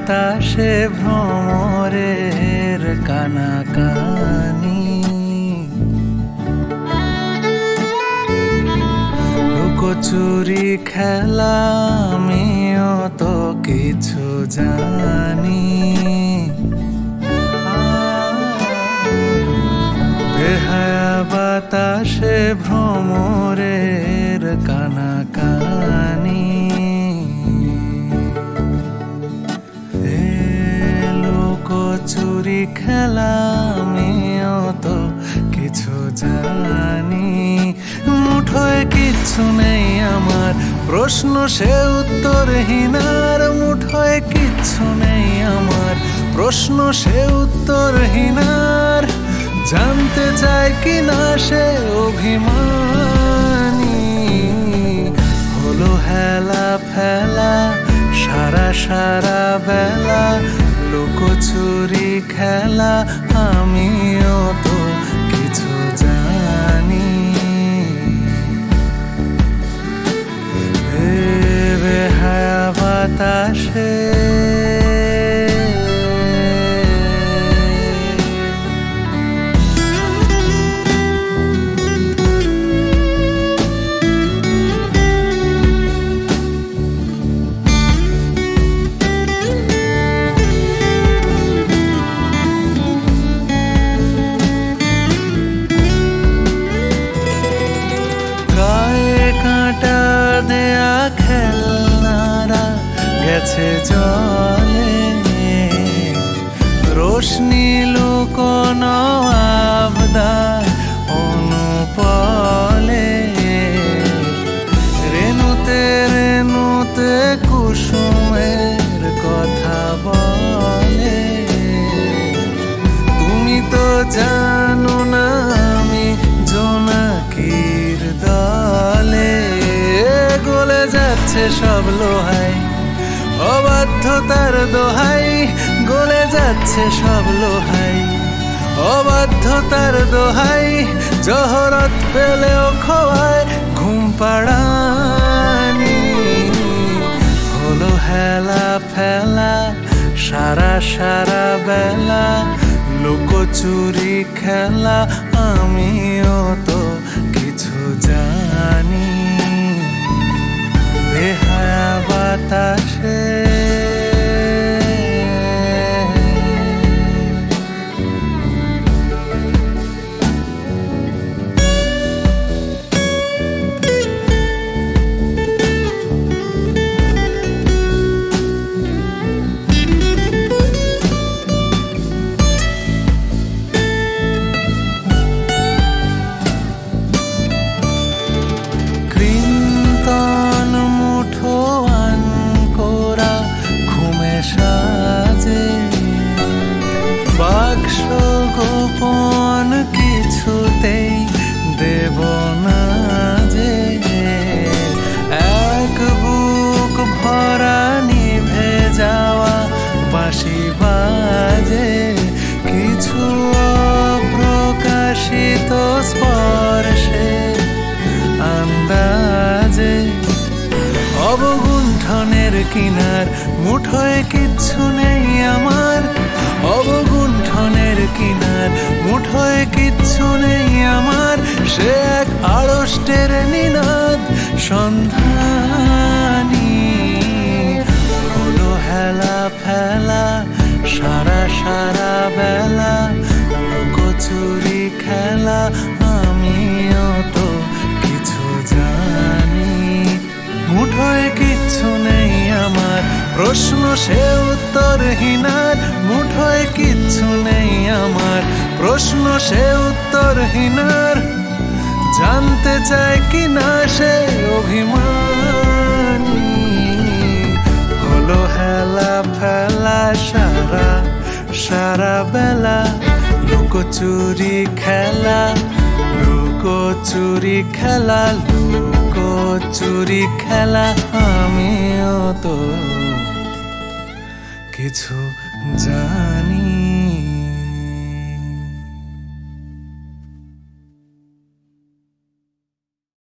বাতাসে ভ্রমরের কানাকানি, লুকোচুরি খেলা আমিও তো কিছু জানি। বেহায়া বাতাসে ভ্রমরের কানাকানি, লুকোচুরি খেলা আমিও তো কিছু জানি। মুঠোয় কিচ্ছু নেই আমার, প্রশ্ন সে উত্তরহীনার। মুঠোয় কিচ্ছু নেই আমার, প্রশ্ন সে উত্তরহীনার। জানতে চায় কিনা সে অভিমানী, হলো হেলা ফেলা সারা সারা বেলা। লুকোচুরি খেলা আমিও তো কিছু জানি। বেহায়া বাতাসে কাঁটা দেয়া খেলনারা গেছে জলে, রোশনি লুকোনো আবদার অনুপলে। রেনুতে রেনুতে কুসুমের কথা বলে, তুমি তো জানো না আমি জোনাকির দলে। গলে যাচ্ছে সব লোহাই অবাধ্যতার দোহাই, গলে যাচ্ছে সব লোহাই অবাধ্যতার দোহাই। জহরত পেলেও খোয়ায় ঘুম পাড়ানি, হলো হেলা ফেলা সারা সারা বেলা। লুকোচুরি খেলা আমিও তো কিছু জানি। বেহায়া বাতাসে গোপন কিছুতেই দেব না যে। এক বুক ভরা নিভে যাওয়া বাঁশি বাজে, কিছু অপ্রকাশিত স্পর্শে আন্দাজে। অবগুণ্ঠনের কিনার মুঠোয় কিচ্ছু নেই আমার, অবগুণ্ঠনের কিনার মুঠোয় কিচ্ছু নেই আমার। সে এক আড়ষ্টের নিনাদ সন্ধানী, হলো হেলা ফেলা সারা সারা বেলা। লুকোচুরি খেলা আমিও তো কিছু জানি। মুঠোয় কিচ্ছু নেই আমার, প্রশ্ন সে উত্তরহীনার। মুঠোয় কিচ্ছু নেই আমার, প্রশ্ন সে উত্তরহীনার। জানতে চায় কিনা সে অভিমানী, হলো হেলা ফেলা সারা সারা বেলা। লুকোচুরি খেলা লুকোচুরি খেলা লুকোচুরি খেলা আমিও তো কিছু জানি।